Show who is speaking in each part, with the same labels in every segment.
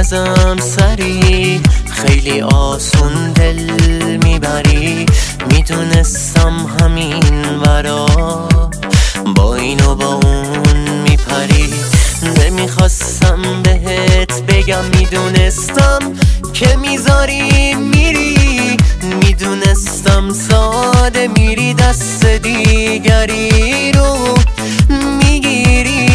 Speaker 1: ازم سری، خیلی آسون دل میبری. میدونستم همین ورا با این و با اون میپری. نمیخواستم بهت بگم، میدونستم که میذاری میری. میدونستم ساده میری دست دیگری رو میگیری.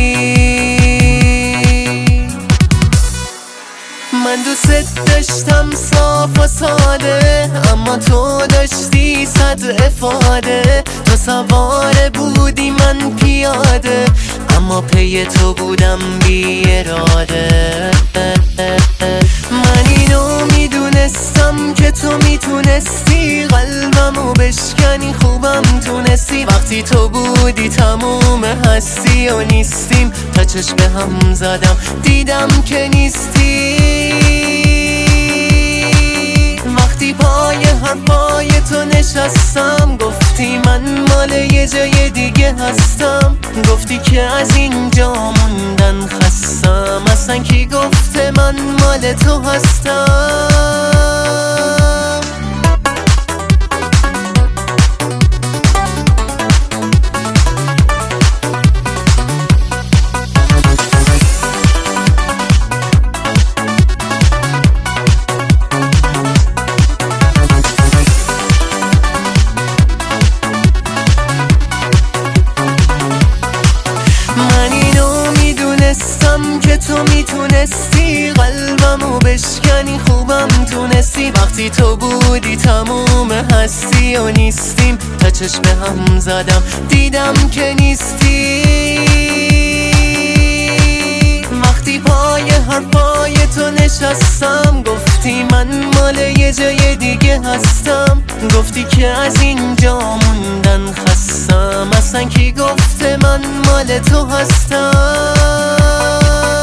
Speaker 1: من دوست داشتم صاف و ساده، اما تو داشتی صد افاده. تو سوار بودی من پیاده، اما پی تو بودم بی اراده. من اینو میدونستم که تو میتونستی قلبمو بشکنی، خوبم تونستی. وقتی تو بودی تموم هستی و نیستیم، تا چشم به هم زدم دیدم که نیستی. وقتی پای حرفای تو نشستم، گفتی من مال یه جای دیگه هستم. گفتی که از اینجا موندن خستم، اصلا کی گفته من مال تو هستم. که تو میتونستی قلبمو بشکنی، خوبم تونستی. وقتی تو بودی تموم هستی و نیستیم، تا چشم هم زدم دیدم که نیستی. وقتی پای حرفای تو نشستم، گفتی من مال یه جای دیگه هستم. گفتی که از اینجا موندن خستم، اصلا کی گفته من مال تو هستم.